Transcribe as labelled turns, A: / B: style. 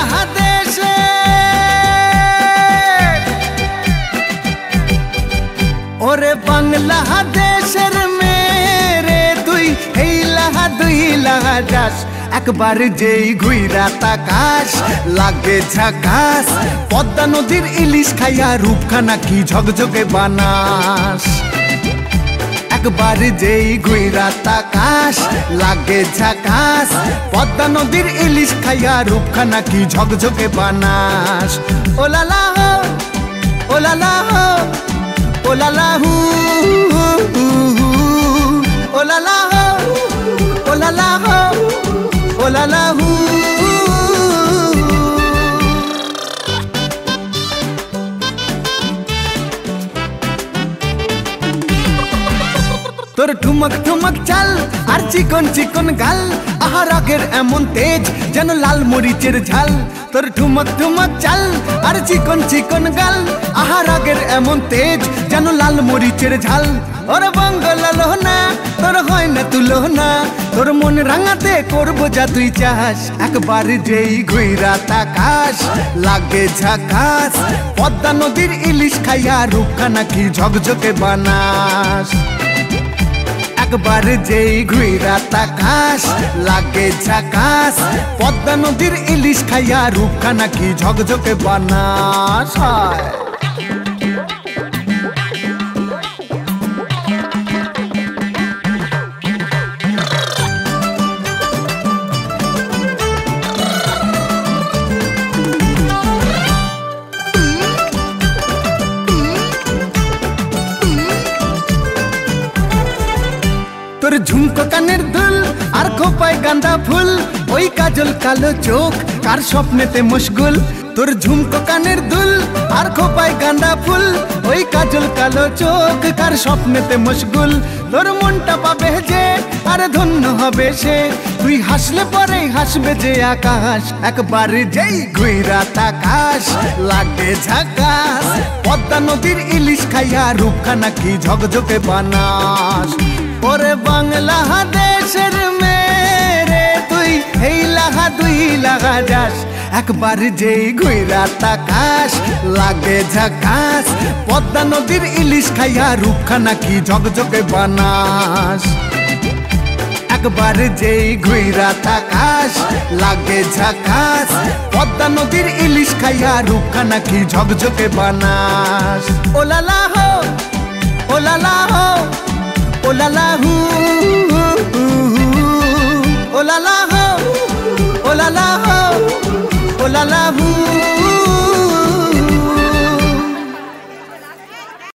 A: দেশে ওরে বাংলাদেশের মেরে তুই হেইলাহা দুইলাহা যাস একবার যেই ঘুইরা তাকাস লাগে ঝাকাস পদ্মা নদীর ইলিশ খাইয়া রূপখানা কি ঝকঝকে বানাস একবার যেই ঘুইরা তাকাস লাগে ঝাকাস পদ্মা নদীর ইলিশ খাইয়া রূপখানা কি ঝকঝকে বানাস ওলালা হো ওলালা হো ওলালা হু ওলালা হো ওলালা হো ওলালা হু তোর ঠুমক ঠুমক চাল আর চিকন চিকন গাল আহার আগের এমন তেজ যেন লাল মরিচের ঝাল তোর ঠুমক ঠুমক চাল আর চিকন চিকন গাল আহার আগের এমন তেজ যেন লাল মরিচের ঝাল ওর বাংলা লোহনা তোর হয় না তুলনা তোর মন রাঙাতে করবো যা তুই চাস একবার যেই ঘুইরা তাকাস লাগে ঝাকাস পদ্মা নদীর ইলিশ খাইয়া রূপখানা কি ঝকঝকে বানাস একবার যেই ঘুইরা তাকাস লাগে ঝাকাস পদ্মা নদীর ইলিশ খাইয়া রূপখানা কি ঝকঝকে বানাস তোর ঝুমকো কানের দুল আর খোপায় গাঁদা ফুল ওই কাজল কালো চোখ কার স্বপ্নেতে মশগুল তোর ঝুমকো কানের দুল আর খোপায় গাঁদা ফুল ওই কাজল কালো চোখ কার স্বপ্নেতে মশগুল তোর মনটা পাবে যে আর ধন্য হবে সে তুই হাসলে পরে হাসবে যে আকাশ একবার যেই ঘুইরা তাকাস লাগে ঝাকাস পদ্মা নদীর ইলিশ খাইয়া রূপখানা কি ঝকঝকে বানাস ওরে বাংলাদেশের মেরে তুই হেইলাহা দুইলাহা যাস একবার যেই ঘুইরা তাকাস লাগে ঝাকাস পদ্মা নদীর ইলিশ খাইয়া রূপখানা কি ঝকঝকে বানাস একবার যেই ঘুইরা তাকাস লাগে ঝাকাস পদ্মা নদীর ইলিশ খাইয়া রূপখানা কি ঝকঝকে বানাস ওলালা হো ওলালা হো ওলালা হু ওলালা হো ওলালা হো ওলালা হু